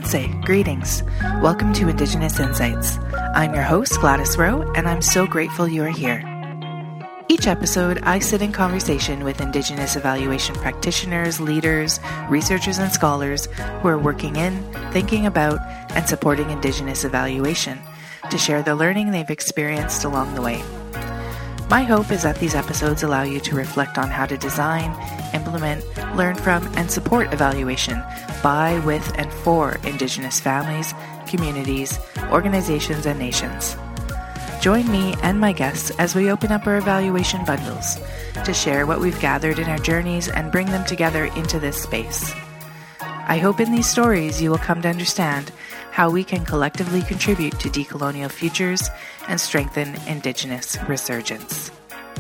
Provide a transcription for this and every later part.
Namaste, greetings. Welcome to Indigenous Insights. I'm your host, Gladys Rowe, and I'm so grateful you are here. Each episode, I sit in conversation with Indigenous evaluation practitioners, leaders, researchers, and scholars who are working in, thinking about, and supporting Indigenous evaluation to share the learning they've experienced along the way. My hope is that these episodes allow you to reflect on how to design, implement, learn from, and support evaluation by, with, and for Indigenous families, communities, organizations, and nations. Join me and my guests as we open up our evaluation bundles to share what we've gathered in our journeys and bring them together into this space. I hope in these stories you will come to understand how we can collectively contribute to decolonial futures and strengthen Indigenous resurgence.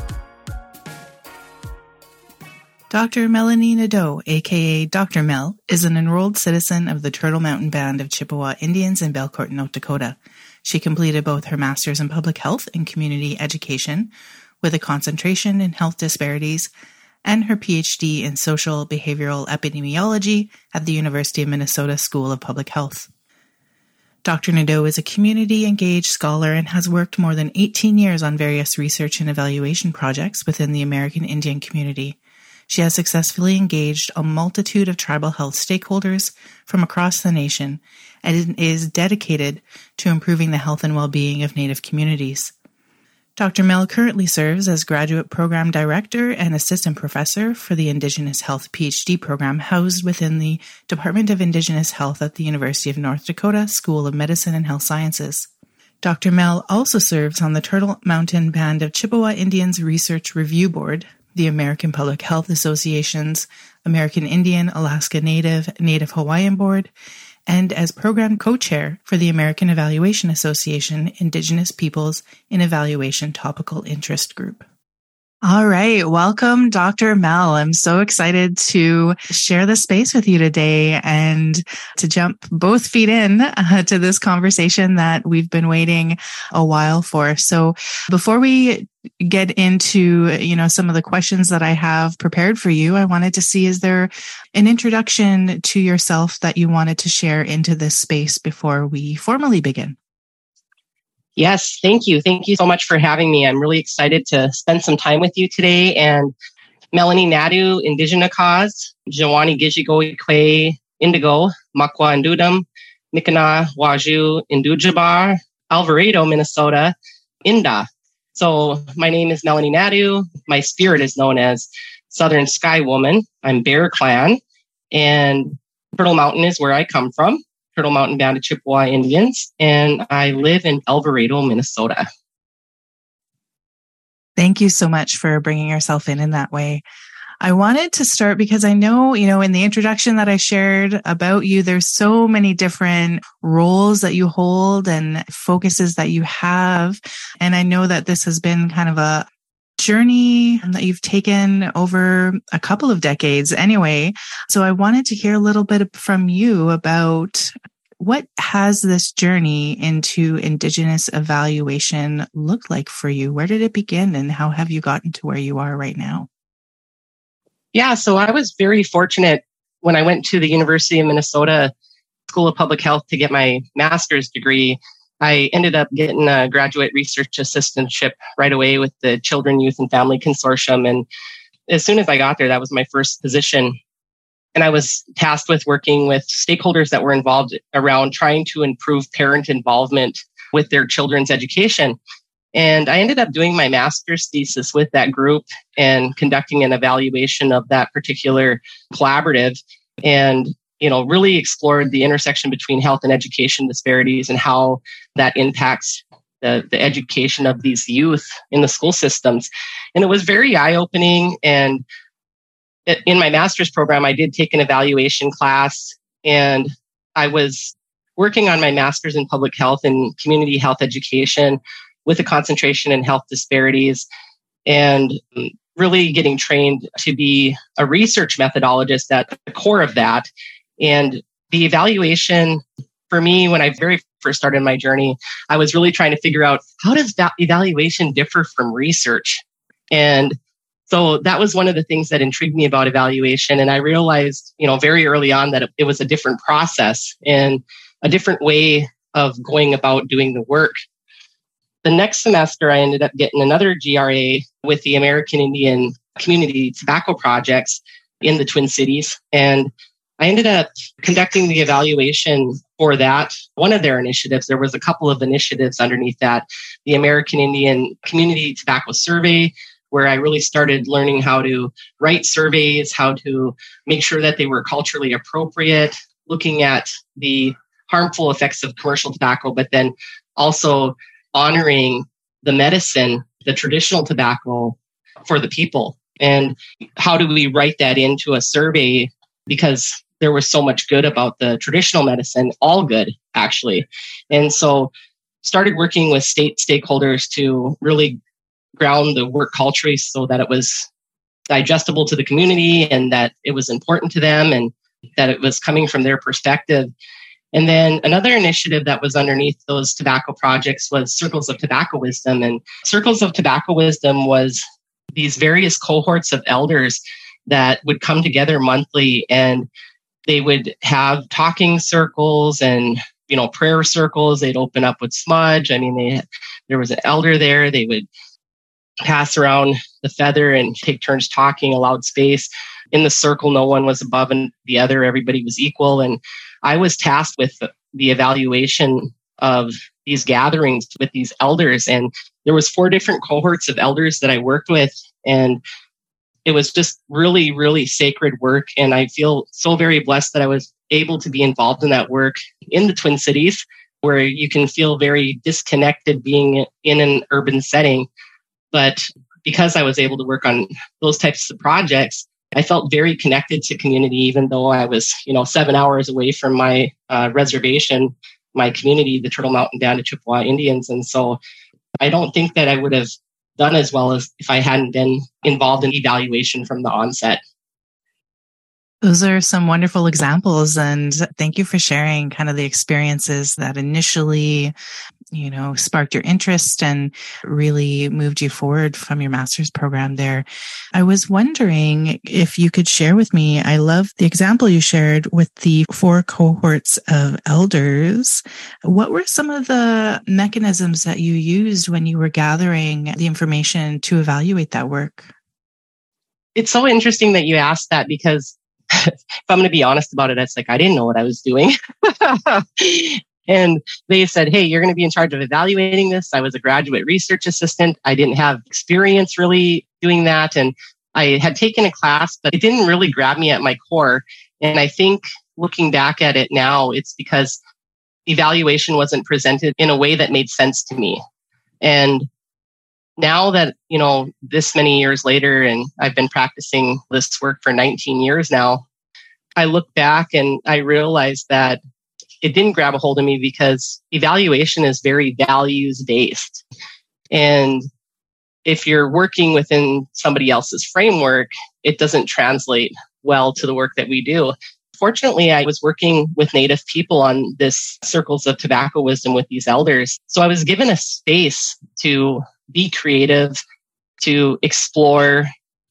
Dr. Melanie Nadeau, aka Dr. Mel, is an enrolled citizen of the Turtle Mountain Band of Chippewa Indians in Belcourt, North Dakota. She completed both her Master's in Public Health and Community Education with a concentration in health disparities and her PhD in Social Behavioral Epidemiology at the University of Minnesota School of Public Health. Dr. Nadeau is a community-engaged scholar and has worked more than 18 years on various research and evaluation projects within the American Indian community. She has successfully engaged a multitude of tribal health stakeholders from across the nation and is dedicated to improving the health and well-being of Native communities. Dr. Mel currently serves as Graduate Program Director and Assistant Professor for the Indigenous Health PhD program housed within the Department of Indigenous Health at the University of North Dakota School of Medicine and Health Sciences. Dr. Mel also serves on the Turtle Mountain Band of Chippewa Indians Research Review Board, the American Public Health Association's American Indian, Alaska Native, Native Hawaiian Board, and as Program Co-Chair for the American Evaluation Association Indigenous Peoples in Evaluation Topical Interest Group. All right. Welcome, Dr. Mel. I'm so excited to share the space with you today and to jump both feet in to this conversation that we've been waiting a while for. So before we get into, some of the questions that I have prepared for you, I wanted to see, is there an introduction to yourself that you wanted to share into this space before we formally begin? Yes, thank you. Thank you so much for having me. I'm really excited to spend some time with you today. And Melanie Nadeau, Indigena Cause, Jawani Gijigoikwe, Indigo, Makwa Indudum, Mikana Waju Indujabar, Alvarado, Minnesota, Inda. So my name is Melanie Nadeau. My spirit is known as Southern Sky Woman. I'm Bear Clan, and Turtle Mountain is where I come from. Turtle Mountain Band of Chippewa Indians, and I live in Alvarado, Minnesota. Thank you so much for bringing yourself in that way. I wanted to start because I know, in the introduction that I shared about you, there's so many different roles that you hold and focuses that you have. And I know that this has been kind of a journey that you've taken over a couple of decades anyway. So I wanted to hear a little bit from you about what has this journey into Indigenous evaluation looked like for you? Where did it begin and how have you gotten to where you are right now? Yeah, so I was very fortunate when I went to the University of Minnesota School of Public Health to get my master's degree. I ended up getting a graduate research assistantship right away with the Children, Youth, and Family Consortium. And as soon as I got there, that was my first position. And I was tasked with working with stakeholders that were involved around trying to improve parent involvement with their children's education. And I ended up doing my master's thesis with that group and conducting an evaluation of that particular collaborative. And really explored the intersection between health and education disparities and how that impacts the education of these youth in the school systems. And it was very eye-opening. And in my master's program, I did take an evaluation class, and I was working on my master's in public health and community health education with a concentration in health disparities, and really getting trained to be a research methodologist at the core of that. And the evaluation, for me, when I very first started my journey, I was really trying to figure out, how does that evaluation differ from research? And So that was one of the things that intrigued me about evaluation. And I realized, very early on that it was a different process and a different way of going about doing the work. The next semester, I ended up getting another GRA with the American Indian Community Tobacco Projects in the Twin Cities. And I ended up conducting the evaluation for that. One of their initiatives, there was a couple of initiatives underneath that. The American Indian Community Tobacco Survey, where I really started learning how to write surveys, how to make sure that they were culturally appropriate, looking at the harmful effects of commercial tobacco, but then also honoring the medicine, the traditional tobacco for the people. And how do we write that into a survey? Because there was so much good about the traditional medicine, all good, actually. And so started working with state stakeholders to really ground the work culturally so that it was digestible to the community and that it was important to them and that it was coming from their perspective. And then another initiative that was underneath those tobacco projects was Circles of Tobacco Wisdom. And Circles of Tobacco Wisdom was these various cohorts of elders that would come together monthly, and they would have talking circles and, prayer circles. They'd open up with smudge. There was an elder there. They would pass around the feather and take turns talking, allowed space. In the circle, no one was above the other. Everybody was equal. And I was tasked with the evaluation of these gatherings with these elders. And there was 4 different cohorts of elders that I worked with. And it was just really, really sacred work. And I feel so very blessed that I was able to be involved in that work in the Twin Cities, where you can feel very disconnected being in an urban setting. But because I was able to work on those types of projects, I felt very connected to community, even though I was, 7 hours away from my reservation, my community, the Turtle Mountain Band of Chippewa Indians. And so I don't think that I would have done as well as if I hadn't been involved in evaluation from the onset. Those are some wonderful examples. And thank you for sharing kind of the experiences that initially, sparked your interest and really moved you forward from your master's program there. I was wondering if you could share with me, I love the example you shared with the 4 cohorts of elders. What were some of the mechanisms that you used when you were gathering the information to evaluate that work? It's so interesting that you asked that, because if I'm going to be honest about it, it's like I didn't know what I was doing. And they said, hey, you're going to be in charge of evaluating this. I was a graduate research assistant. I didn't have experience really doing that. And I had taken a class, but it didn't really grab me at my core. And I think looking back at it now, it's because evaluation wasn't presented in a way that made sense to me. And now that, this many years later, and I've been practicing this work for 19 years now, I look back and I realize that it didn't grab a hold of me because evaluation is very values-based. And if you're working within somebody else's framework, it doesn't translate well to the work that we do. Fortunately, I was working with Native people on this Circles of Tobacco Wisdom with these elders. So I was given a space to be creative, to explore,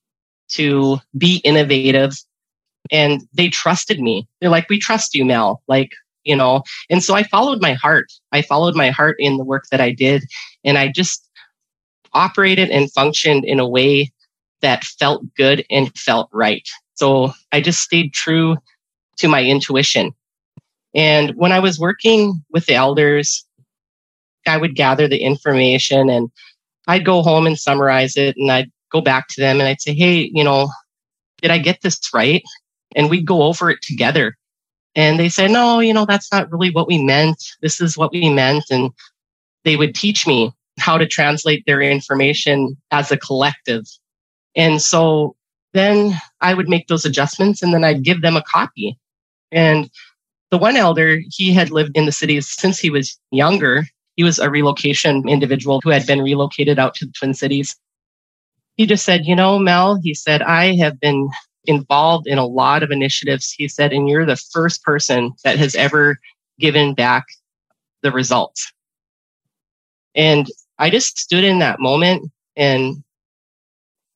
to be innovative. And they trusted me. They're like, we trust you, Mel. And so I followed my heart. I followed my heart in the work that I did. And I just operated and functioned in a way that felt good and felt right. So I just stayed true to my intuition. And when I was working with the elders, I would gather the information and I'd go home and summarize it. And I'd go back to them and I'd say, hey, did I get this right? And we'd go over it together. And they said, no, that's not really what we meant. This is what we meant. And they would teach me how to translate their information as a collective. And so then I would make those adjustments and then I'd give them a copy. And the one elder, he had lived in the city since he was younger. He was a relocation individual who had been relocated out to the Twin Cities. He just said, Mel, he said, I have been involved in a lot of initiatives. He said, and you're the first person that has ever given back the results. And I just stood in that moment and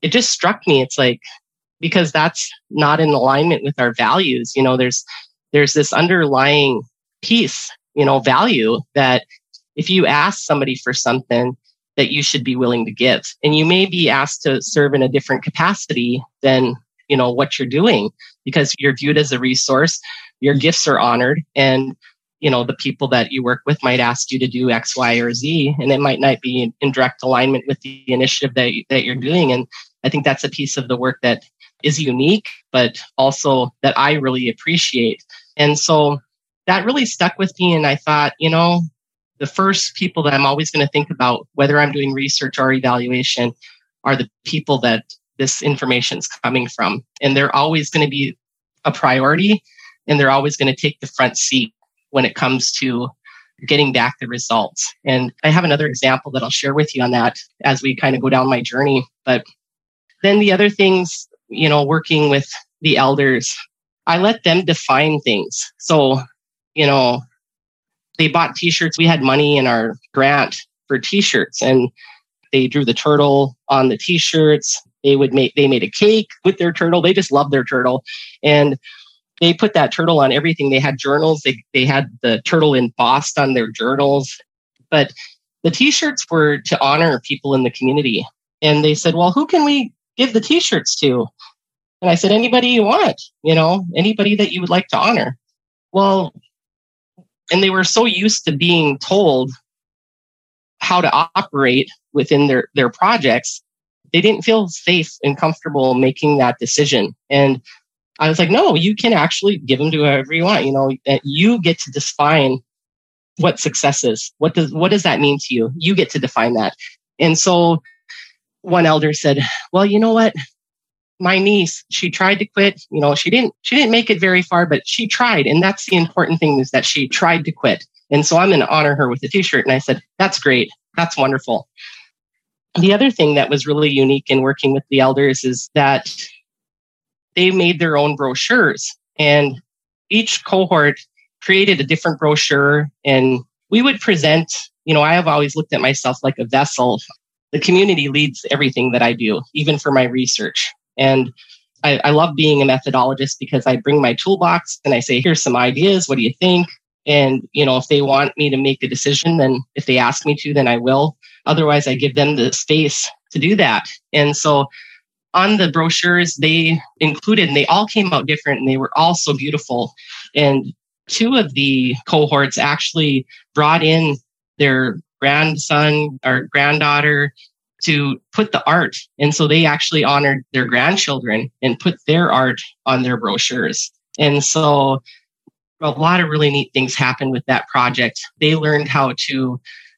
it just struck me. It's like, because that's not in alignment with our values. There's this underlying piece, value that if you ask somebody for something, that you should be willing to give. And you may be asked to serve in a different capacity than, what you're doing, because you're viewed as a resource, your gifts are honored, and, the people that you work with might ask you to do X, Y, or Z, and it might not be in direct alignment with the initiative that you're doing. And I think that's a piece of the work that is unique, but also that I really appreciate. And so that really stuck with me. And I thought, the first people that I'm always going to think about, whether I'm doing research or evaluation, are the people that this information is coming from. And they're always going to be a priority, and they're always going to take the front seat when it comes to getting back the results. And I have another example that I'll share with you on that as we kind of go down my journey. But then the other things, working with the elders, I let them define things. So, they bought t-shirts. We had money in our grant for t-shirts, and they drew the turtle on the t-shirts. They made a cake with their turtle. They just loved their turtle. And they put that turtle on everything. They had journals. They had the turtle embossed on their journals. But the t-shirts were to honor people in the community. And they said, well, who can we give the t-shirts to? And I said, anybody you want, anybody that you would like to honor. Well, and they were so used to being told how to operate within their projects, they didn't feel safe and comfortable making that decision. And I was like, no, you can actually give them to whoever you want. You get to define what success is. What does that mean to you? You get to define that. And so one elder said, well, you know what? My niece, she tried to quit. She didn't make it very far, but she tried. And that's the important thing, is that she tried to quit. And so I'm going to honor her with a t-shirt. And I said, that's great. That's wonderful. The other thing that was really unique in working with the elders is that they made their own brochures, and each cohort created a different brochure, and we would present, I have always looked at myself like a vessel. The community leads everything that I do, even for my research. And I love being a methodologist, because I bring my toolbox and I say, here's some ideas. What do you think? And, if they want me to make a decision, then if they ask me to, then I will. Otherwise, I give them the space to do that. And so on the brochures, they included, and they all came out different, and they were all so beautiful. And two of the cohorts actually brought in their grandson or granddaughter to put the art. And so they actually honored their grandchildren and put their art on their brochures. And so a lot of really neat things happened with that project. They learned how to,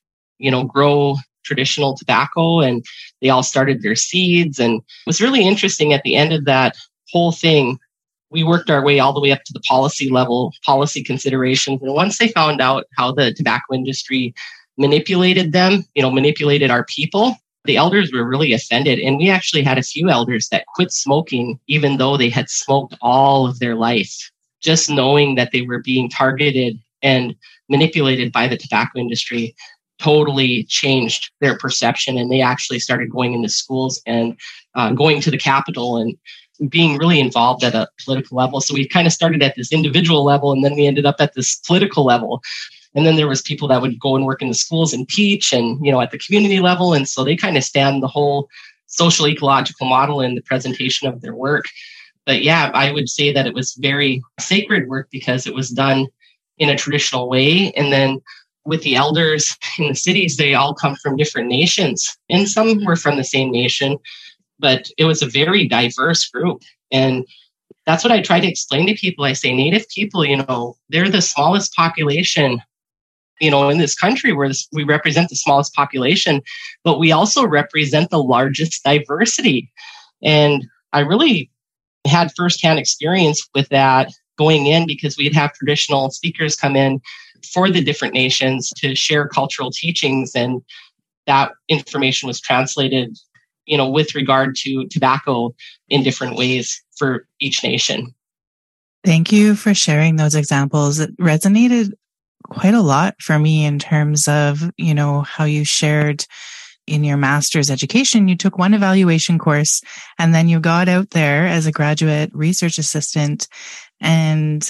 grow traditional tobacco, and they all started their seeds. And it was really interesting at the end of that whole thing. We worked our way all the way up to the policy level, policy considerations. And once they found out how the tobacco industry manipulated them, manipulated our people, the elders were really offended. And we actually had a few elders that quit smoking, even though they had smoked all of their life, just knowing that they were being targeted and manipulated by the tobacco industry totally changed their perception. And they actually started going into schools and going to the Capitol and being really involved at a political level. So we kind of started at this individual level, and then we ended up at this political level. And then there was people that would go and work in the schools and teach, and, at the community level. And so they kind of stand the whole social ecological model in the presentation of their work. But yeah, I would say that it was very sacred work, because it was done in a traditional way. And then with the elders in the cities, they all come from different nations, and some were from the same nation, but it was a very diverse group. And that's what I try to explain to people. I say, Native people, they're the smallest population, in this country, where we represent the smallest population, but we also represent the largest diversity. And I really had firsthand experience with that going in, because we'd have traditional speakers come in for the different nations to share cultural teachings. And that information was translated, with regard to tobacco in different ways for each nation. Thank you for sharing those examples. It resonated quite a lot for me in terms of, how you shared in your master's education, you took one evaluation course and then you got out there as a graduate research assistant and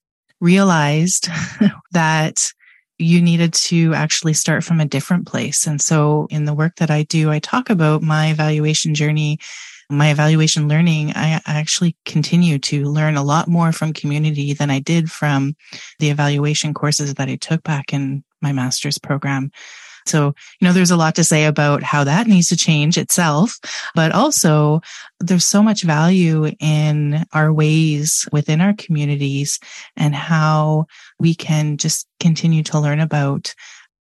realized that you needed to actually start from a different place. And so in the work that I do, I talk about my evaluation journey, my evaluation learning. I actually continue to learn a lot more from community than I did from the evaluation courses that I took back in my master's program. So, there's a lot to say about how that needs to change itself, but also there's so much value in our ways within our communities and how we can just continue to learn about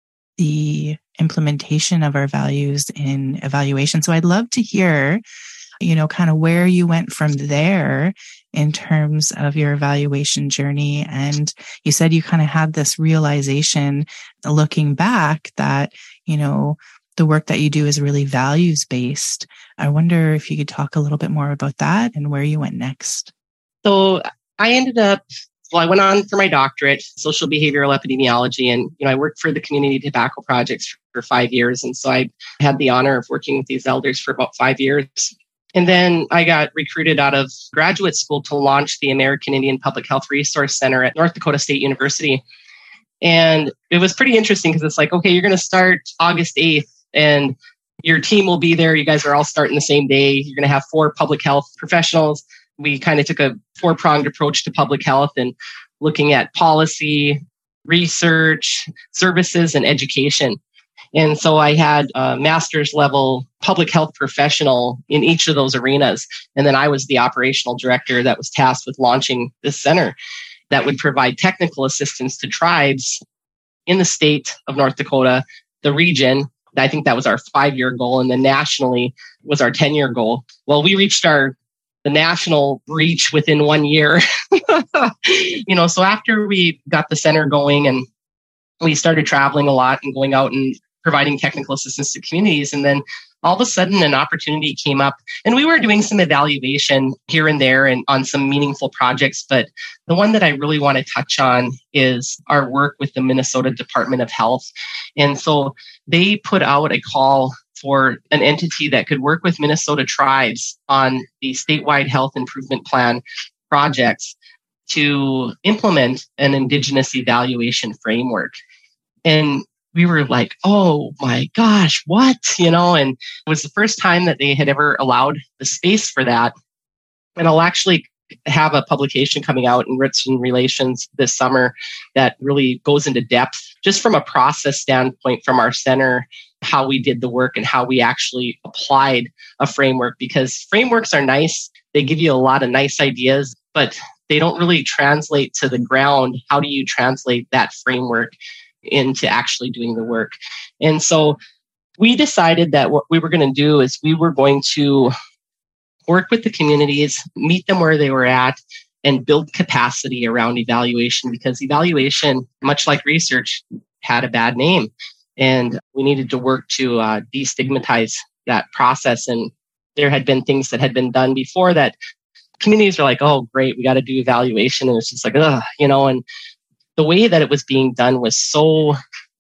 the implementation of our values in evaluation. So I'd love to hear, kind of where you went from there in terms of your evaluation journey. And you said you kind of had this realization looking back that, the work that you do is really values based. I wonder if you could talk a little bit more about that and where you went next. So I went on for my doctorate, social behavioral epidemiology, and I worked for the Community Tobacco Projects for 5 years. And so I had the honor of working with these elders for about 5 years. And then I got recruited out of graduate school to launch the American Indian Public Health Resource Center at North Dakota State University. And it was pretty interesting because it's like, okay, you're going to start August 8th and your team will be there. You guys are all starting the same day. You're going to have 4 public health professionals. We kind of took a 4-pronged approach to public health and looking at policy, research, services, and education. And so I had a master's level public health professional in each of those arenas. And then I was the operational director that was tasked with launching this center that would provide technical assistance to tribes in the state of North Dakota, the region. I think that was our 5-year goal. And then nationally was our 10-year goal. Well, we reached the national reach within 1 year. So after we got the center going and we started traveling a lot and going out and providing technical assistance to communities. And then all of a sudden an opportunity came up and we were doing some evaluation here and there and on some meaningful projects. But the one that I really want to touch on is our work with the Minnesota Department of Health. And so they put out a call for an entity that could work with Minnesota tribes on the statewide health improvement plan projects to implement an Indigenous evaluation framework. And we were like, oh my gosh, what? And it was the first time that they had ever allowed the space for that. And I'll actually have a publication coming out in Writs and Relations this summer that really goes into depth, just from a process standpoint from our center, how we did the work and how we actually applied a framework, because frameworks are nice. They give you a lot of nice ideas, but they don't really translate to the ground. How do you translate that framework into actually doing the work? And so we decided that what we were going to do is we were going to work with the communities, meet them where they were at, and build capacity around evaluation, because evaluation, much like research, had a bad name. And we needed to work to destigmatize that process. And there had been things that had been done before that communities were like, oh, great, we got to do evaluation. And it's just like, ugh, and the way that it was being done was so,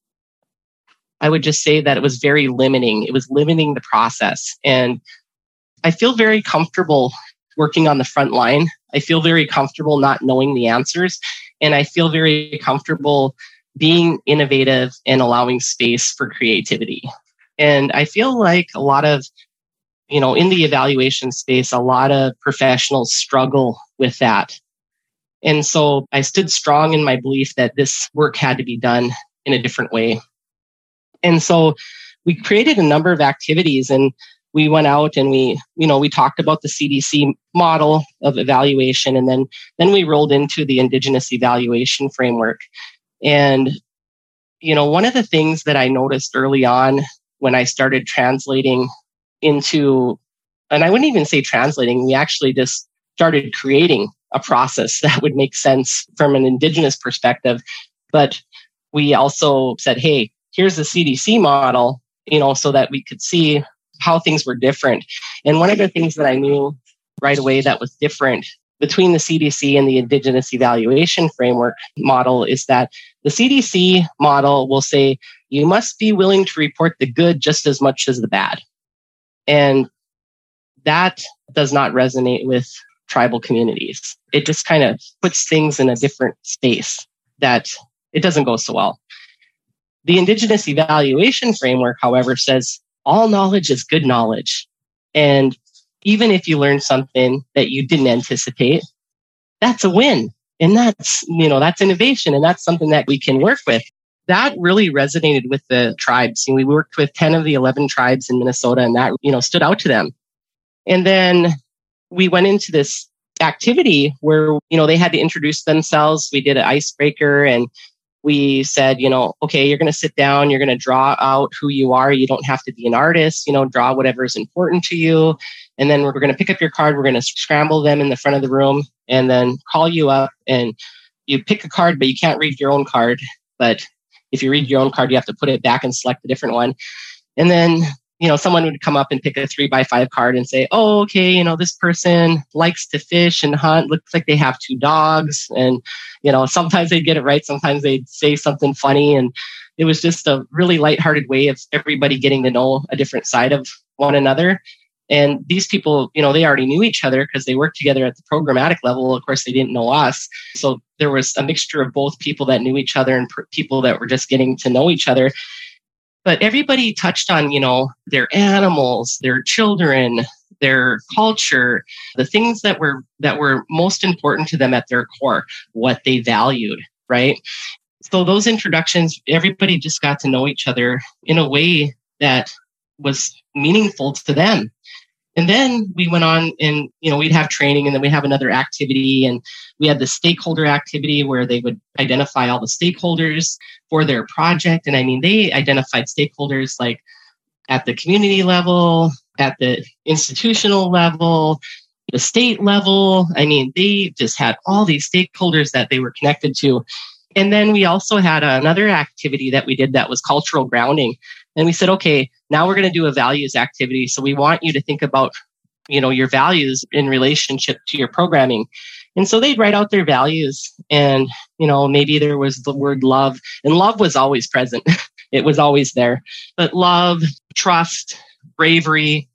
I would just say that it was very limiting. It was limiting the process. And I feel very comfortable working on the front line. I feel very comfortable not knowing the answers. And I feel very comfortable being innovative and allowing space for creativity. And I feel like a lot of, in the evaluation space, a lot of professionals struggle with that. And so I stood strong in my belief that this work had to be done in a different way. And so we created a number of activities, and we went out and we talked about the CDC model of evaluation. And then we rolled into the Indigenous evaluation framework. And, one of the things that I noticed early on when I started translating into, and I wouldn't even say translating, we actually just started creating a process that would make sense from an Indigenous perspective. But we also said, hey, here's the CDC model, so that we could see how things were different. And one of the things that I knew right away that was different between the CDC and the Indigenous evaluation framework model is that the CDC model will say you must be willing to report the good just as much as the bad. And that does not resonate with tribal communities. It just kind of puts things in a different space that it doesn't go so well. The Indigenous evaluation framework, however, says all knowledge is good knowledge. And even if you learn something that you didn't anticipate, that's a win. And that's innovation. And that's something that we can work with. That really resonated with the tribes. We worked with 10 of the 11 tribes in Minnesota, and that, stood out to them. And then we went into this activity where, they had to introduce themselves. We did an icebreaker, and we said, okay, you're going to sit down, you're going to draw out who you are. You don't have to be an artist, draw whatever is important to you. And then we're going to pick up your card. We're going to scramble them in the front of the room and then call you up, and you pick a card, but you can't read your own card. But if you read your own card, you have to put it back and select a different one. And then, someone would come up and pick a 3x5 card and say, oh, okay, this person likes to fish and hunt. Looks like they have 2 dogs. And, sometimes they'd get it right. Sometimes they'd say something funny. And it was just a really lighthearted way of everybody getting to know a different side of one another. And these people, they already knew each other because they worked together at the programmatic level. Of course, they didn't know us. So there was a mixture of both people that knew each other and people that were just getting to know each other. But everybody touched on, their animals, their children, their culture, the things that were most important to them at their core, what they valued, right? So those introductions, everybody just got to know each other in a way that was meaningful to them. And then we went on and, we'd have training, and then we'd have another activity. And we had the stakeholder activity where they would identify all the stakeholders for their project. And they identified stakeholders like at the community level, at the institutional level, the state level. They just had all these stakeholders that they were connected to. And then we also had another activity that we did that was cultural grounding. And we said, okay, now we're going to do a values activity. So we want you to think about, your values in relationship to your programming. And so they'd write out their values, and, maybe there was the word love, and love was always present. It was always there. But love, trust, bravery,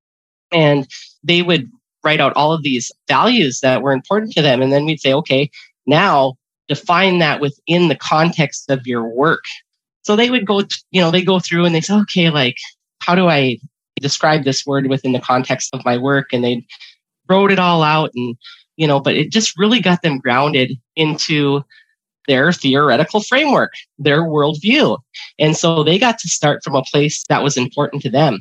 and they would write out all of these values that were important to them. And then we'd say, okay, now define that within the context of your work. So they would go, they go through and they say, okay, how do I describe this word within the context of my work? And they wrote it all out, and, but it just really got them grounded into their theoretical framework, their worldview. And so they got to start from a place that was important to them.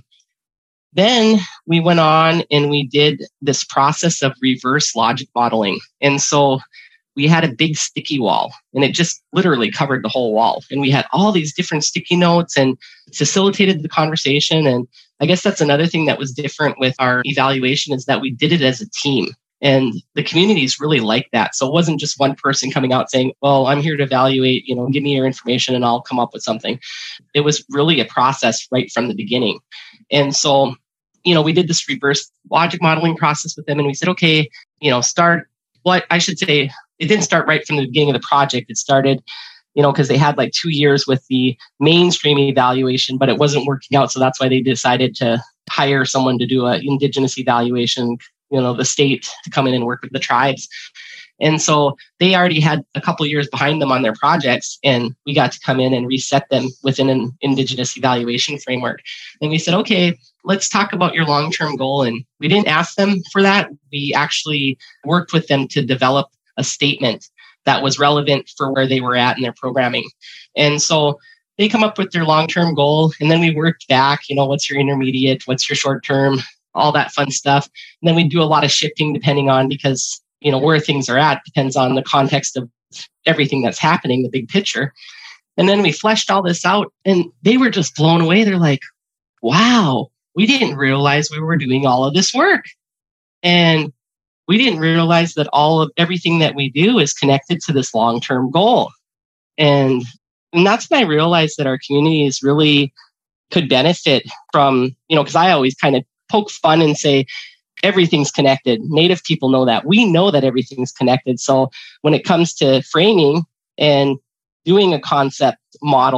Then we went on and we did this process of reverse logic modeling. And so we had a big sticky wall, and it just literally covered the whole wall. And we had all these different sticky notes and facilitated the conversation. And I guess that's another thing that was different with our evaluation, is that we did it as a team. And the communities really liked that. So it wasn't just one person coming out saying, well, I'm here to evaluate, give me your information and I'll come up with something. It was really a process right from the beginning. And so, we did this reverse logic modeling process with them, and we said, okay, start what I should say. It didn't start right from the beginning of the project. It started, because they had 2 years with the mainstream evaluation, but it wasn't working out. So that's why they decided to hire someone to do an Indigenous evaluation, the state to come in and work with the tribes. And so they already had a couple years behind them on their projects, and we got to come in and reset them within an Indigenous evaluation framework. And we said, okay, let's talk about your long-term goal. And we didn't ask them for that. We actually worked with them to develop a statement that was relevant for where they were at in their programming. And so they come up with their long-term goal, and then we worked back, what's your intermediate, what's your short-term, all that fun stuff. And then we do a lot of shifting depending on, because, where things are at depends on the context of everything that's happening, the big picture. And then we fleshed all this out, and they were just blown away. They're like, wow, we didn't realize we were doing all of this work. And we didn't realize that everything that we do is connected to this long-term goal. And that's when I realized that our communities really could benefit from, because I always kind of poke fun and say, everything's connected. Native people know that. We know that everything's connected. So when it comes to framing and doing a concept model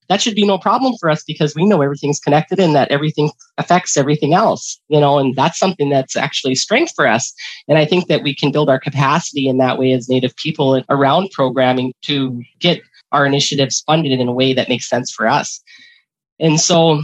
that should be no problem for us because we know everything's connected and that everything affects everything else, and that's something that's actually strength for us. And I think that we can build our capacity in that way as Native people around programming to get our initiatives funded in a way that makes sense for us. And so,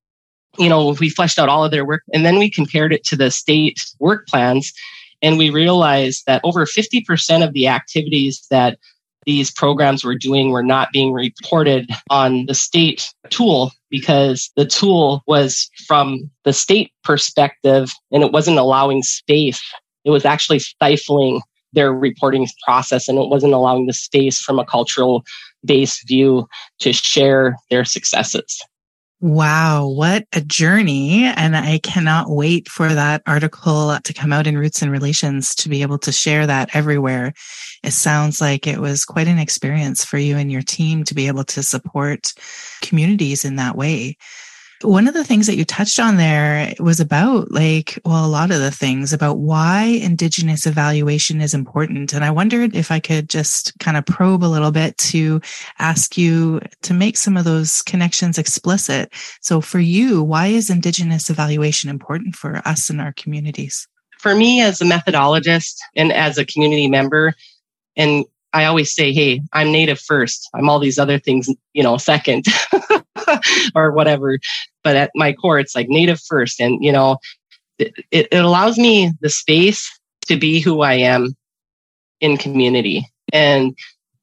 we fleshed out all of their work and then we compared it to the state work plans. And we realized that over 50% of the activities that these programs were doing were not being reported on the state tool because the tool was from the state perspective and it wasn't allowing space. It was actually stifling their reporting process and it wasn't allowing the space from a cultural based view to share their successes. Wow, what a journey. And I cannot wait for that article to come out in Roots and Relations to be able to share that everywhere. It sounds like it was quite an experience for you and your team to be able to support communities in that way. One of the things that you touched on there was about a lot of the things about why Indigenous evaluation is important. And I wondered if I could just kind of probe a little bit to ask you to make some of those connections explicit. So for you, why is Indigenous evaluation important for us in our communities? For me as a methodologist and as a community member, and I always say, hey, I'm Native first. I'm all these other things, second or whatever. But at my core, it's like Native first. And, it allows me the space to be who I am in community. And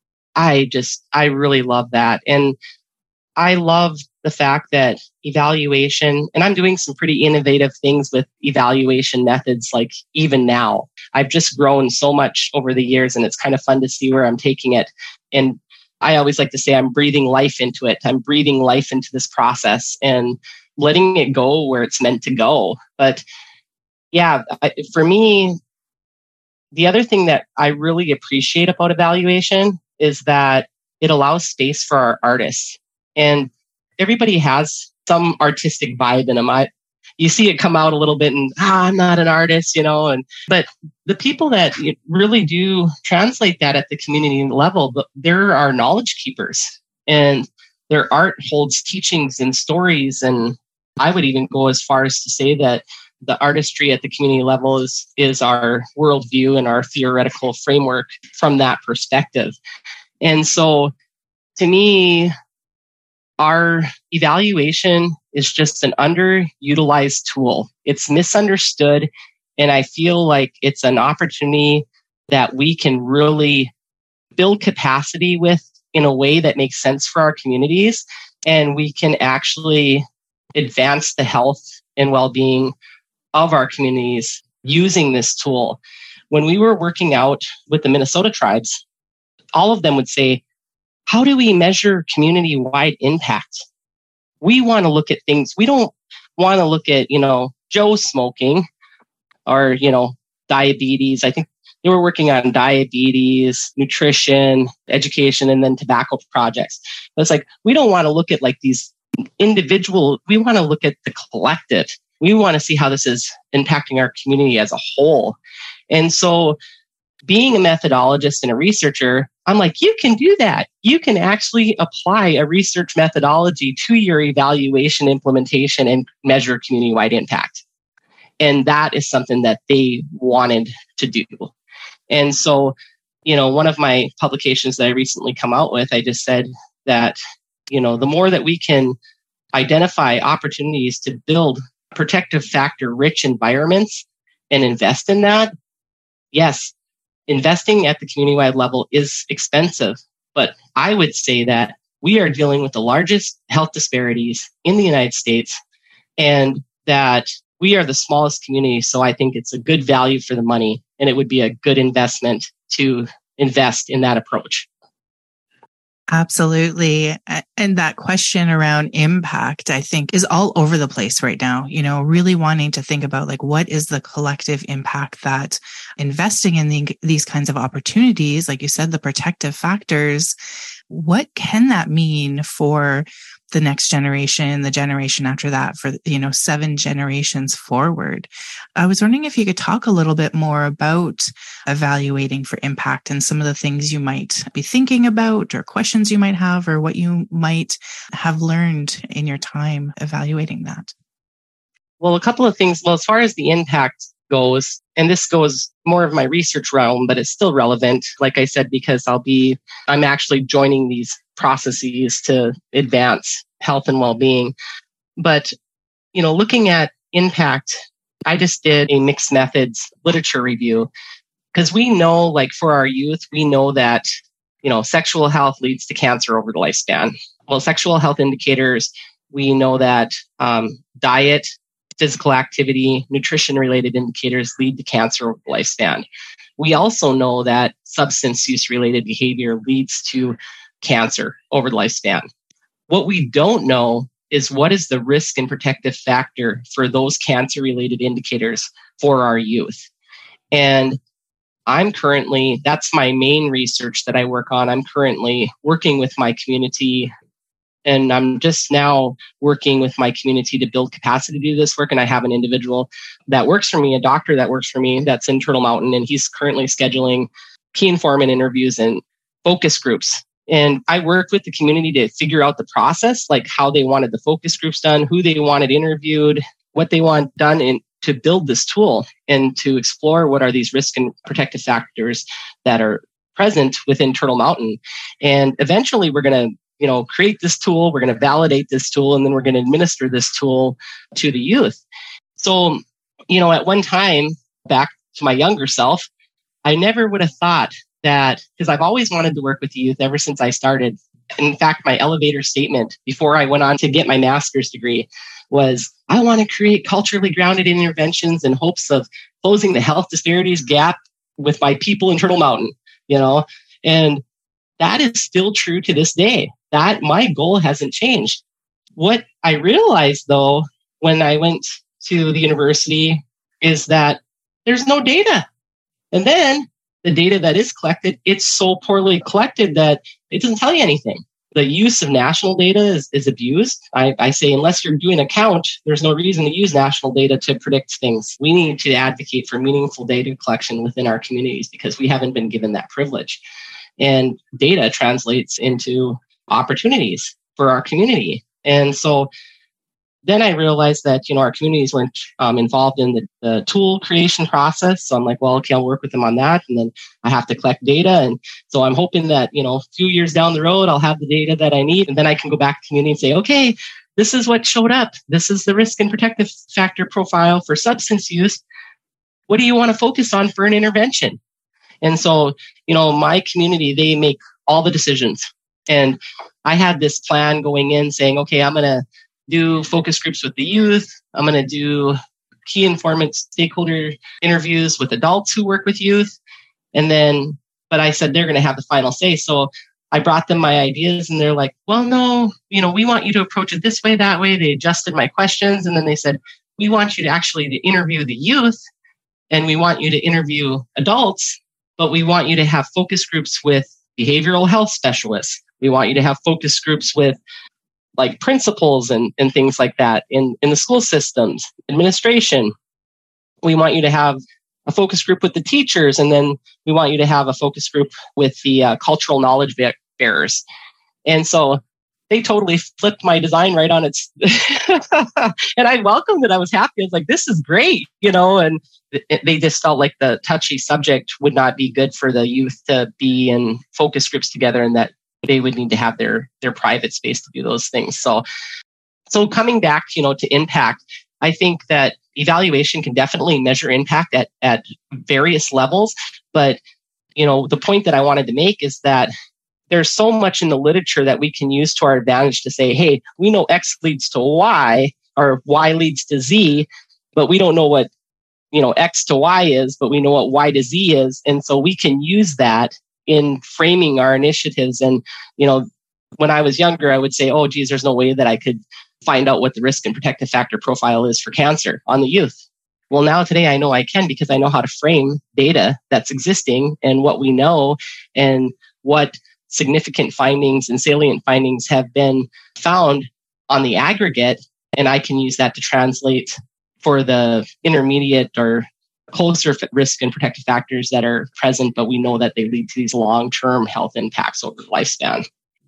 I really love that. And I love the fact that evaluation, and I'm doing some pretty innovative things with evaluation methods, like even now. I've just grown so much over the years, and it's kind of fun to see where I'm taking it. And I always like to say I'm breathing life into it. I'm breathing life into this process and letting it go where it's meant to go. But yeah, for me, the other thing that I really appreciate about evaluation is that it allows space for our artists. And everybody has some artistic vibe in them. You see it come out a little bit and, I'm not an artist, but the people that really do translate that at the community level, they're our knowledge keepers and their art holds teachings and stories. And I would even go as far as to say that the artistry at the community level is our worldview and our theoretical framework from that perspective. And so to me, our evaluation is just an underutilized tool. It's misunderstood. And I feel like it's an opportunity that we can really build capacity with in a way that makes sense for our communities. And we can actually advance the health and well-being of our communities using this tool. When we were working out with the Minnesota tribes, all of them would say, how do we measure community-wide impact? We want to look at things. We don't want to look at, Joe smoking or, diabetes. I think they were working on diabetes, nutrition, education, and then tobacco projects. But it's like, we don't want to look at these individual. We want to look at the collective. We want to see how this is impacting our community as a whole. And so being a methodologist and a researcher, I'm like, you can do that. You can actually apply a research methodology to your evaluation implementation and measure community-wide impact. And that is something that they wanted to do. And so, one of my publications that I recently come out with, I just said that, the more that we can identify opportunities to build protective factor rich environments and invest in that, yes, investing at the community-wide level is expensive, but I would say that we are dealing with the largest health disparities in the United States and that we are the smallest community. So I think it's a good value for the money and it would be a good investment to invest in that approach. Absolutely. And that question around impact, I think, is all over the place right now. Really wanting to think about what is the collective impact that investing in these kinds of opportunities, like you said, the protective factors, what can that mean for the next generation, the generation after that, for, 7 generations forward. I was wondering if you could talk a little bit more about evaluating for impact and some of the things you might be thinking about or questions you might have or what you might have learned in your time evaluating that. Well, a couple of things. Well, as far as the impact goes, and this goes more of my research realm, but it's still relevant, like I said, because I'm actually joining these processes to advance health and well-being. But, looking at impact, I just did a mixed methods literature review because we know, like for our youth, we know that, sexual health leads to cancer over the lifespan. Well, sexual health indicators, we know that diet, physical activity, nutrition-related indicators lead to cancer over the lifespan. We also know that substance use-related behavior leads to cancer over the lifespan. What we don't know is what is the risk and protective factor for those cancer-related indicators for our youth. And that's my main research that I work on. I'm currently working with my community, and I'm just now working with my community to build capacity to do this work. And I have an individual that works for me, a doctor that works for me that's in Turtle Mountain, and he's currently scheduling key informant interviews and focus groups. And I worked with the community to figure out the process, like how they wanted the focus groups done, who they wanted interviewed, what they want done, and to build this tool and to explore what are these risk and protective factors that are present within Turtle Mountain. And eventually we're going to create this tool, we're going to validate this tool, and then we're going to administer this tool to the youth. So, at one time, back to my younger self, I never would have thought that, because I've always wanted to work with the youth ever since I started. In fact, my elevator statement before I went on to get my master's degree was, I want to create culturally grounded interventions in hopes of closing the health disparities gap with my people in Turtle Mountain, and that is still true to this day. That my goal hasn't changed. What I realized, though, when I went to the university is that there's no data. And then the data that is collected, it's so poorly collected that it doesn't tell you anything. The use of national data is abused. I say, unless you're doing a count, there's no reason to use national data to predict things. We need to advocate for meaningful data collection within our communities because we haven't been given that privilege. And data translates into opportunities for our community. And so then I realized that, our communities weren't involved in the tool creation process. So I'm like, well, okay, I'll work with them on that. And then I have to collect data. And so I'm hoping that, a few years down the road, I'll have the data that I need. And then I can go back to the community and say, okay, this is what showed up. This is the risk and protective factor profile for substance use. What do you want to focus on for an intervention? And so, my community, they make all the decisions. And I had this plan going in saying, okay, I'm going to do focus groups with the youth. I'm going to do key informant stakeholder interviews with adults who work with youth. But I said they're going to have the final say. So I brought them my ideas and they're like, well, no, we want you to approach it this way, that way. They adjusted my questions. And then they said, we want you to actually interview the youth and we want you to interview adults, but we want you to have focus groups with behavioral health specialists. We want you to have focus groups with like principals and things like that in the school systems, administration. We want you to have a focus group with the teachers, and then we want you to have a focus group with the cultural knowledge bearers. And so they totally flipped my design right on its, and I welcomed it. I was happy. I was like, this is great, and they just felt like the touchy subject would not be good for the youth to be in focus groups together, and that they would need to have their private space to do those things. So coming back, to impact, I think that evaluation can definitely measure impact at various levels. But, the point that I wanted to make is that there's so much in the literature that we can use to our advantage to say, hey, we know X leads to Y or Y leads to Z, but we don't know what, X to Y is, but we know what Y to Z is. And so we can use that in framing our initiatives. And, when I was younger, I would say, oh, geez, there's no way that I could find out what the risk and protective factor profile is for cancer on the youth. Well, now today I know I can, because I know how to frame data that's existing and what we know and what significant findings and salient findings have been found on the aggregate, and I can use that to translate for the intermediate or closer risk and protective factors that are present, but we know that they lead to these long-term health impacts over the lifespan.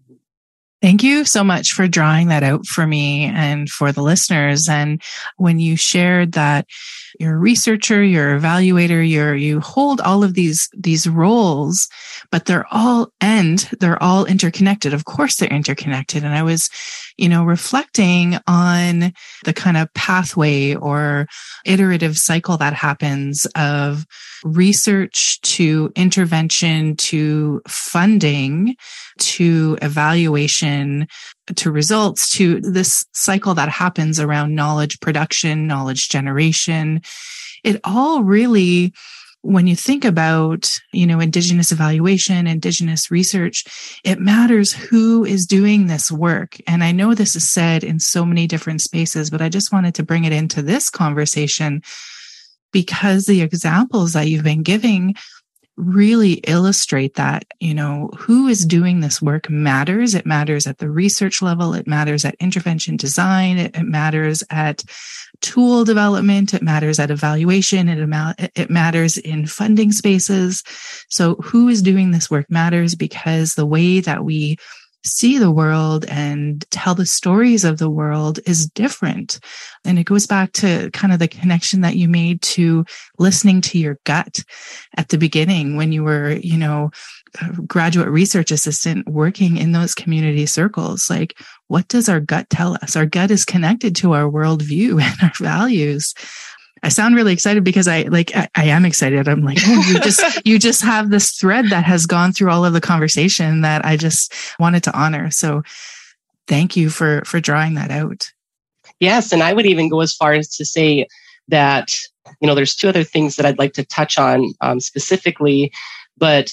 Thank you so much for drawing that out for me and for the listeners. And when you shared that you're a researcher, you're an evaluator, you hold all of these roles, but they're all interconnected. Of course, they're interconnected. And I was, reflecting on the kind of pathway or iterative cycle that happens of research to intervention to funding to evaluation to results to this cycle that happens around knowledge production, knowledge generation. It all really, when you think about, Indigenous evaluation, Indigenous research, it matters who is doing this work. And I know this is said in so many different spaces, but I just wanted to bring it into this conversation because the examples that you've been giving really illustrate that, who is doing this work matters. It matters at the research level. It matters at intervention design. It matters at tool development. It matters at evaluation. It matters in funding spaces. So who is doing this work matters because the way that we see the world and tell the stories of the world is different. And it goes back to kind of the connection that you made to listening to your gut at the beginning when you were, a graduate research assistant working in those community circles. Like, what does our gut tell us? Our gut is connected to our worldview and our values. I sound really excited because I am excited. I'm like, you just have this thread that has gone through all of the conversation that I just wanted to honor. So thank you for drawing that out. Yes. And I would even go as far as to say that, there's two other things that I'd like to touch on specifically, but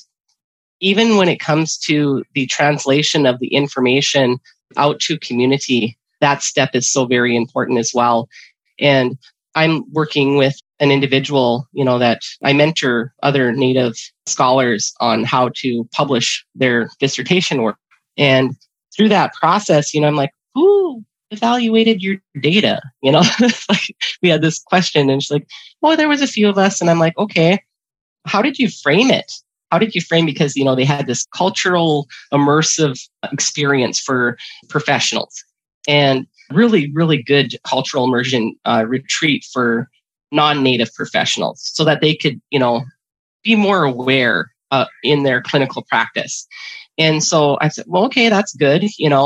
even when it comes to the translation of the information out to community, that step is so very important as well. And I'm working with an individual, that I mentor other Native scholars on how to publish their dissertation work. And through that process, I'm like, who evaluated your data? Like we had this question and she's like, oh, there was a few of us. And I'm like, okay, how did you frame it? Because, they had this cultural immersive experience for professionals and really, really good cultural immersion retreat for non-Native professionals so that they could, be more aware in their clinical practice. And so I said, well, okay, that's good,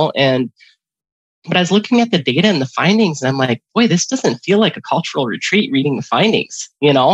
but I was looking at the data and the findings and I'm like, boy, this doesn't feel like a cultural retreat reading the findings,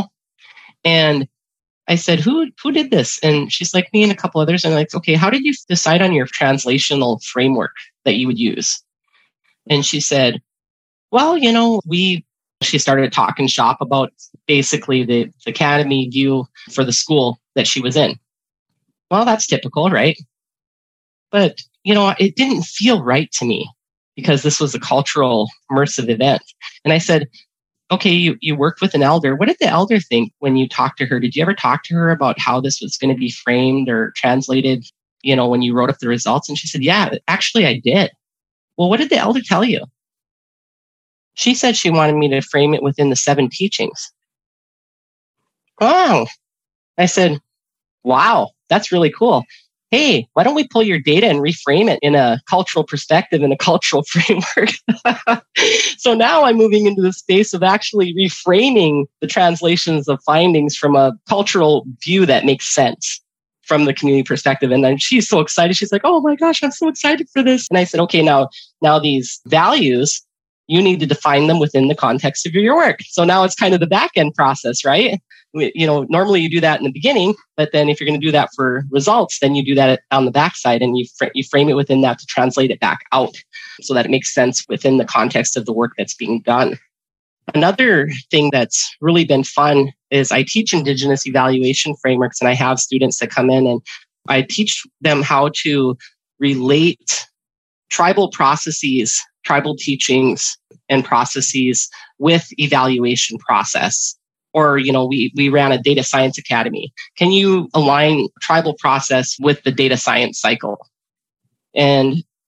And I said, who did this? And she's like, me and a couple others. And I'm like, okay, how did you decide on your translational framework that you would use? And she said, well, she started talking shop about basically the academy view for the school that she was in. Well, that's typical, right? But, it didn't feel right to me because this was a cultural immersive event. And I said, okay, you worked with an elder. What did the elder think when you talked to her? Did you ever talk to her about how this was going to be framed or translated, when you wrote up the results? And she said, yeah, actually I did. Well, what did the elder tell you? She said she wanted me to frame it within the 7 teachings. Oh, I said, wow, that's really cool. Hey, why don't we pull your data and reframe it in a cultural perspective and a cultural framework? So now I'm moving into the space of actually reframing the translations of findings from a cultural view that makes sense from the community perspective. And then she's so excited. She's like, oh my gosh, I'm so excited for this. And I said, okay, now these values, you need to define them within the context of your work. So now it's kind of the back end process, right? Normally you do that in the beginning, but then if you're going to do that for results, then you do that on the backside and you frame it within that to translate it back out so that it makes sense within the context of the work that's being done. Another thing that's really been fun is I teach Indigenous evaluation frameworks, and I have students that come in and I teach them how to relate tribal processes, tribal teachings and processes with evaluation process. Or, we ran a data science academy. Can you align tribal process with the data science cycle? And,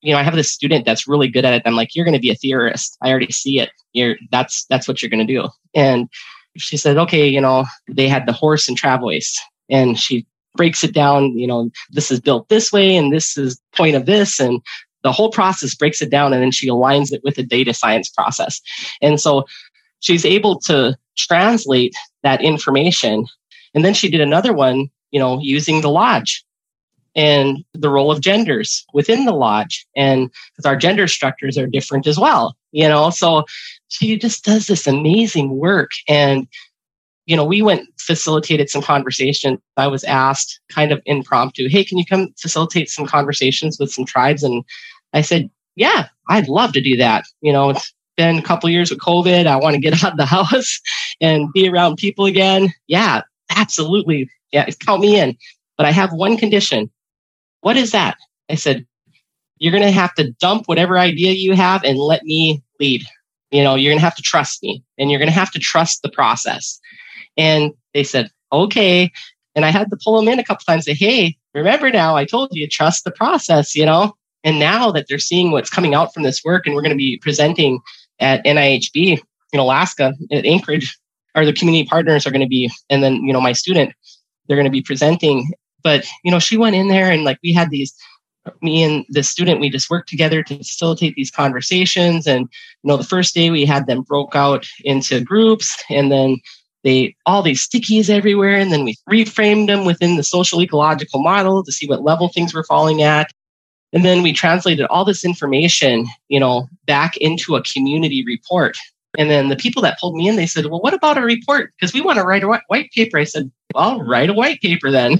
I have this student that's really good at it. I'm like, you're going to be a theorist. I already see it. That's what you're going to do. And she said, okay, they had the horse and travois, and she breaks it down. This is built this way, and this is the point of this, and the whole process breaks it down, and then she aligns it with a data science process. And so she's able to translate that information. And then she did another one, using the lodge and the role of genders within the lodge. And because our gender structures are different as well, so she just does this amazing work. And, we facilitated some conversations. I was asked kind of impromptu, hey, can you come facilitate some conversations with some tribes? And I said, yeah, I'd love to do that. It's been a couple of years with COVID. I want to get out of the house and be around people again. Yeah, absolutely. Yeah, count me in. But I have one condition. What is that? I said, you're going to have to dump whatever idea you have and let me lead. You're going to have to trust me, and you're going to have to trust the process. And they said, okay. And I had to pull them in a couple times and say, hey, remember now, I told you, trust the process, And now that they're seeing what's coming out from this work, and we're going to be presenting at NIHB in Alaska, at Anchorage, or the community partners are going to be, and then, my student, they're going to be presenting. But, she went in there, and we had me and the student, we just worked together to facilitate these conversations. And, the first day we had them broke out into groups, and then all these stickies everywhere. And then we reframed them within the social ecological model to see what level things were falling at. And then we translated all this information, back into a community report. And then the people that pulled me in, they said, well, what about a report? Because we want to write a white paper. I said, well, write a white paper then.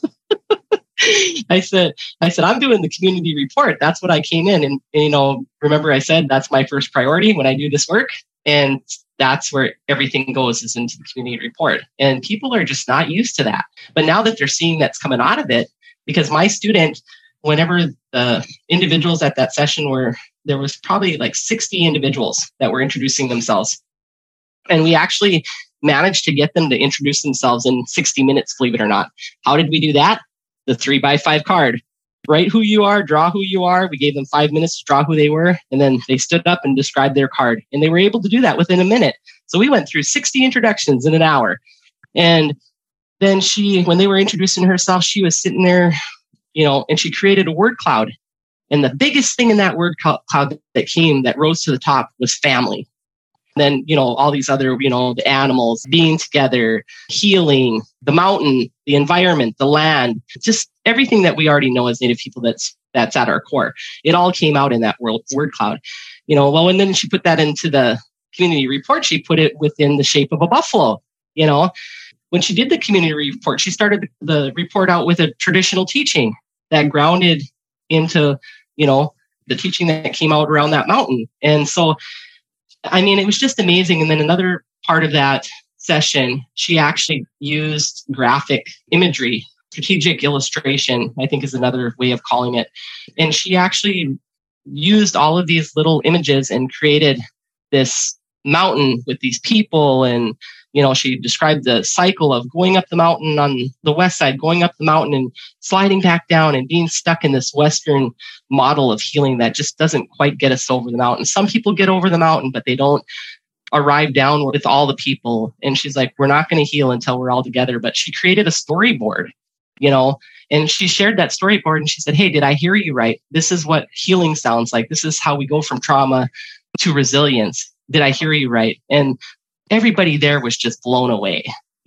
I said, I'm doing the community report. That's what I came in. And remember I said, that's my first priority when I do this work. And that's where everything goes, is into the community report. And people are just not used to that. But now that they're seeing that's coming out of it, because my student, whenever the individuals at that session there was probably 60 individuals that were introducing themselves. And we actually managed to get them to introduce themselves in 60 minutes, believe it or not. How did we do that? The 3x5 card. Write who you are, draw who you are. We gave them 5 minutes to draw who they were. And then they stood up and described their card. And they were able to do that within a minute. So we went through 60 introductions in an hour. And then when they were introducing herself, she was sitting there, and she created a word cloud. And the biggest thing in that word cloud that rose to the top was family. Then, all these other, the animals, being together, healing, the mountain, the environment, the land, just everything that we already know as Native people that's at our core. It all came out in that word cloud. And then she put that into the community report. She put it within the shape of a buffalo. When she did the community report, she started the report out with a traditional teaching that grounded into, the teaching that came out around that mountain. And so, it was just amazing. And then another part of that session, she actually used graphic imagery, strategic illustration, I think is another way of calling it. And she actually used all of these little images and created this mountain with these people. And, she described the cycle of going up the mountain on the west side, going up the mountain and sliding back down and being stuck in this Western model of healing that just doesn't quite get us over the mountain. Some people get over the mountain, but they don't arrive down with all the people. And she's like, we're not going to heal until we're all together. But she created a storyboard, and she shared that storyboard, and she said, hey, did I hear you right? This is what healing sounds like. This is how we go from trauma to resilience. Did I hear you right? And everybody there was just blown away,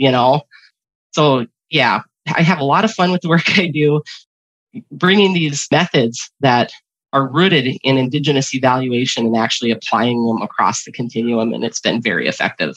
So yeah, I have a lot of fun with the work I do, bringing these methods that are rooted in Indigenous evaluation and actually applying them across the continuum. And it's been very effective.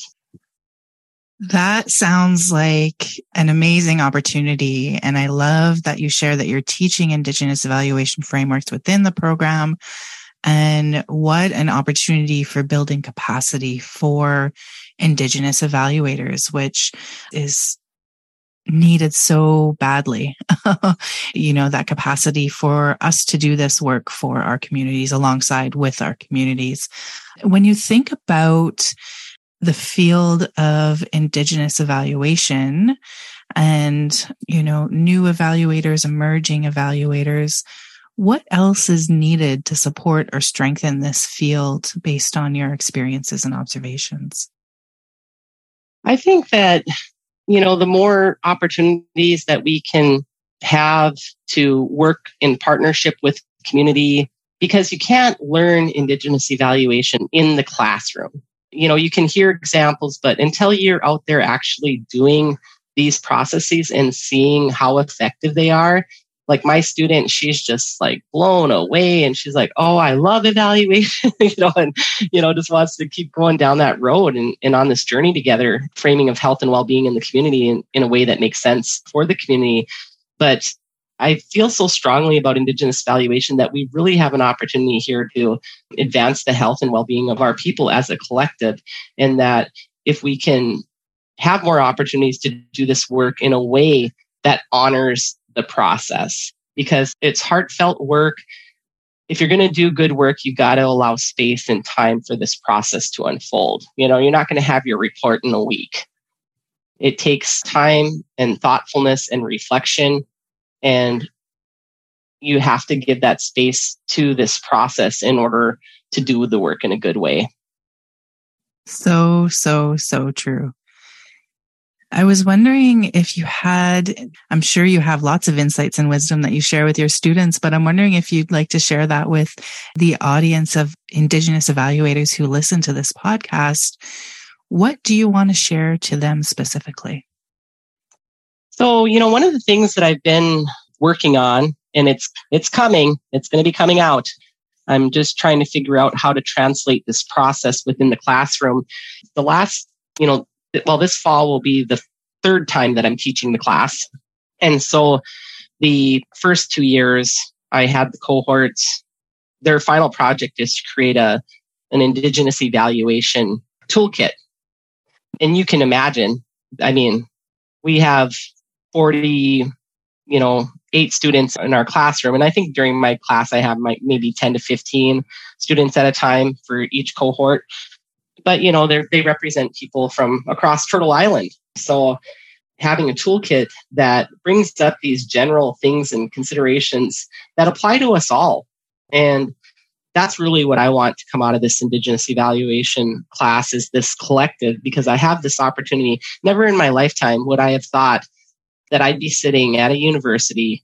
That sounds like an amazing opportunity. And I love that you share that you're teaching Indigenous evaluation frameworks within the program. And what an opportunity for building capacity for Indigenous evaluators, which is needed so badly. That capacity for us to do this work for our communities alongside with our communities. When you think about the field of Indigenous evaluation and, new evaluators, emerging evaluators, What else is needed to support or strengthen this field based on your experiences and observations? I think that, the more opportunities that we can have to work in partnership with community, because you can't learn Indigenous evaluation in the classroom. You can hear examples, but until you're out there actually doing these processes and seeing how effective they are, like my student, she's just like blown away and she's like, oh, I love evaluation, and, just wants to keep going down that road and on this journey together, framing of health and well-being in the community in a way that makes sense for the community. But I feel so strongly about Indigenous evaluation that we really have an opportunity here to advance the health and well-being of our people as a collective. And that if we can have more opportunities to do this work in a way that honors the process, because it's heartfelt work. If you're going to do good work, you got to allow space and time for this process to unfold. You're not going to have your report in a week. It takes time and thoughtfulness and reflection. And you have to give that space to this process in order to do the work in a good way. So true. I was wondering if you I'm sure you have lots of insights and wisdom that you share with your students, but I'm wondering if you'd like to share that with the audience of Indigenous evaluators who listen to this podcast. What do you want to share to them specifically? So, one of the things that I've been working on, and it's coming, it's going to be coming out. I'm just trying to figure out how to translate this process within the classroom. The last, this fall will be the third time that I'm teaching the class. And so the first 2 years, I had the cohorts, their final project is to create an Indigenous evaluation toolkit. And you can imagine, we have 48 students in our classroom. And I think during my class, I have maybe 10 to 15 students at a time for each cohort. But, they represent people from across Turtle Island. So having a toolkit that brings up these general things and considerations that apply to us all. And that's really what I want to come out of this Indigenous evaluation class, is this collective, because I have this opportunity. Never in my lifetime would I have thought that I'd be sitting at a university.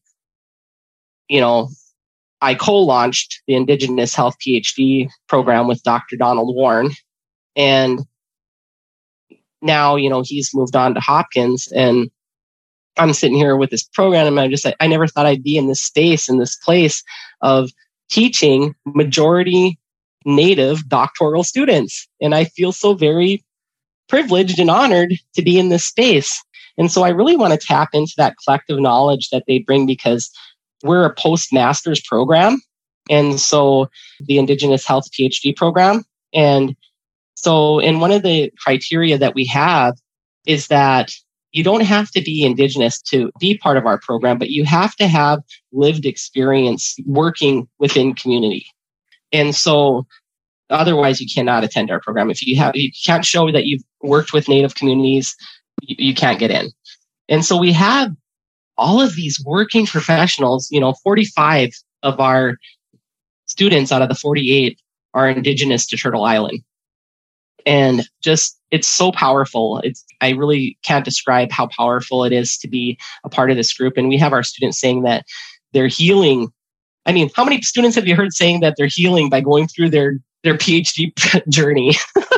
I co-launched the Indigenous Health PhD program with Dr. Donald Warren. And now, he's moved on to Hopkins, and I'm sitting here with this program, and I'm just like, I never thought I'd be in this space, in this place of teaching majority Native doctoral students. And I feel so very privileged and honored to be in this space. And so I really want to tap into that collective knowledge that they bring, because we're a postmaster's program. And so the Indigenous Health PhD program. And so, and one of the criteria that we have is that you don't have to be Indigenous to be part of our program, but you have to have lived experience working within community. And so otherwise you cannot attend our program. If you can't show that you've worked with Native communities, you can't get in. And so we have all of these working professionals, 45 of our students out of the 48 are Indigenous to Turtle Island. And just, it's so powerful. I really can't describe how powerful it is to be a part of this group. And we have our students saying that they're healing. How many students have you heard saying that they're healing by going through their PhD journey?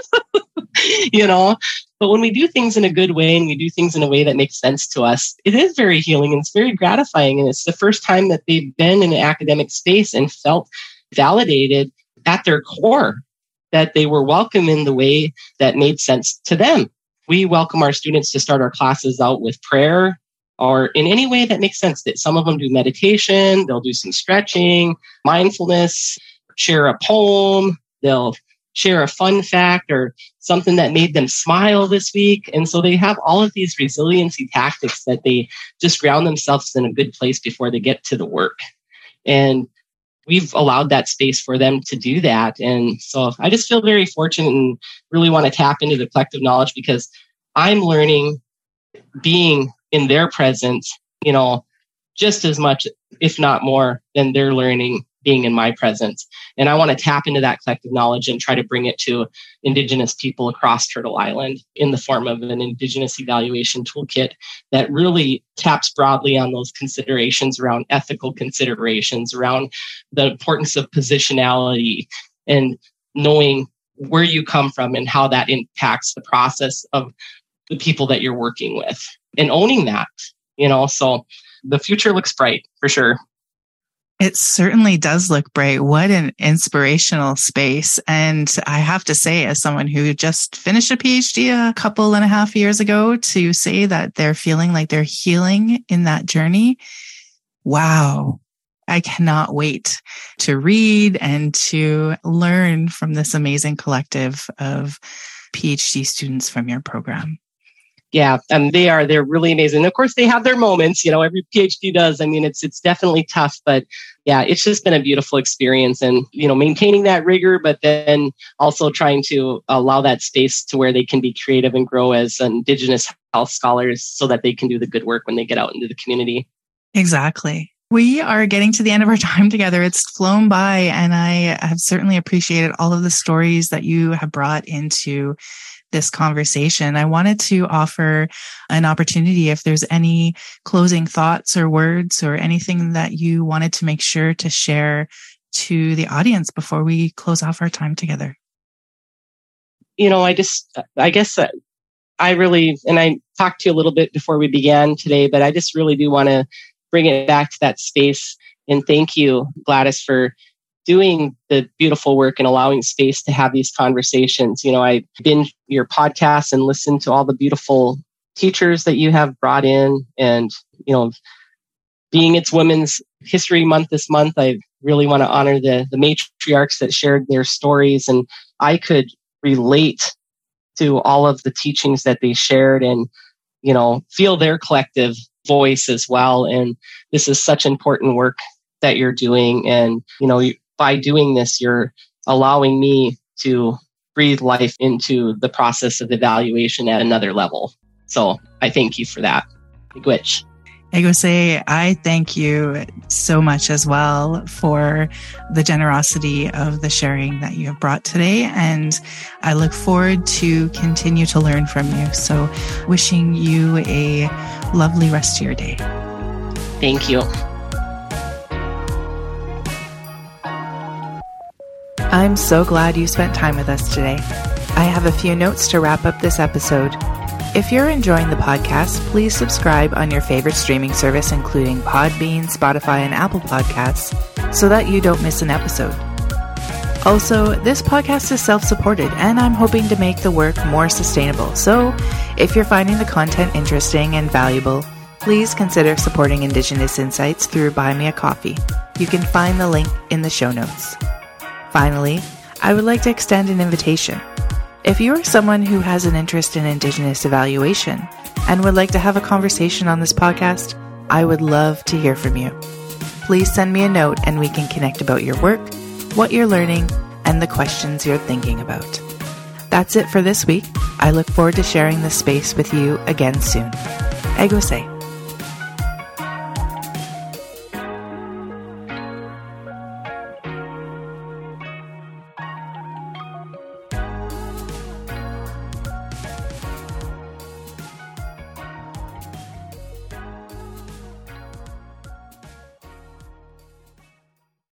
But when we do things in a good way and we do things in a way that makes sense to us, it is very healing and it's very gratifying. And it's the first time that they've been in an academic space and felt validated at their core, that they were welcome in the way that made sense to them. We welcome our students to start our classes out with prayer or in any way that makes sense. That some of them do meditation, they'll do some stretching, mindfulness, share a poem, they'll share a fun fact or something that made them smile this week. And so they have all of these resiliency tactics that they just ground themselves in a good place before they get to the work. And we've allowed that space for them to do that. And so I just feel very fortunate and really want to tap into the collective knowledge, because I'm learning, being in their presence, just as much, if not more, than they're learning being in my presence. And I want to tap into that collective knowledge and try to bring it to Indigenous people across Turtle Island in the form of an Indigenous evaluation toolkit that really taps broadly on those considerations around ethical considerations, around the importance of positionality and knowing where you come from and how that impacts the process of the people that you're working with and owning that, so the future looks bright for sure. It certainly does look bright. What an inspirational space. And I have to say, as someone who just finished a PhD a couple and a half years ago, to say that they're feeling like they're healing in that journey. Wow. I cannot wait to read and to learn from this amazing collective of PhD students from your program. Yeah, and they're really amazing. Of course, they have their moments, every PhD does. I mean, it's definitely tough, but yeah, it's just been a beautiful experience and, maintaining that rigor, but then also trying to allow that space to where they can be creative and grow as Indigenous health scholars so that they can do the good work when they get out into the community. Exactly. We are getting to the end of our time together. It's flown by, and I have certainly appreciated all of the stories that you have brought into this conversation. I wanted to offer an opportunity if there's any closing thoughts or words or anything that you wanted to make sure to share to the audience before we close off our time together. I guess I really, and I talked to you a little bit before we began today, but I just really do want to bring it back to that space and thank you, Gladys, for doing the beautiful work and allowing space to have these conversations. I binge your podcast and listen to all the beautiful teachers that you have brought in. And, being it's Women's History Month this month, I really want to honor the matriarchs that shared their stories. And I could relate to all of the teachings that they shared and, feel their collective voice as well. And this is such important work that you're doing. And, by doing this, you're allowing me to breathe life into the process of evaluation at another level. So I thank you for that. Miigwech. Egosay, I thank you so much as well for the generosity of the sharing that you have brought today. And I look forward to continue to learn from you. So wishing you a lovely rest of your day. Thank you. I'm so glad you spent time with us today. I have a few notes to wrap up this episode. If you're enjoying the podcast, please subscribe on your favorite streaming service, including Podbean, Spotify, and Apple Podcasts, so that you don't miss an episode. Also, this podcast is self-supported, and I'm hoping to make the work more sustainable. So, if you're finding the content interesting and valuable, please consider supporting Indigenous Insights through Buy Me a Coffee. You can find the link in the show notes. Finally, I would like to extend an invitation. If you are someone who has an interest in Indigenous evaluation and would like to have a conversation on this podcast, I would love to hear from you. Please send me a note and we can connect about your work, what you're learning, and the questions you're thinking about. That's it for this week. I look forward to sharing this space with you again soon. Egosay.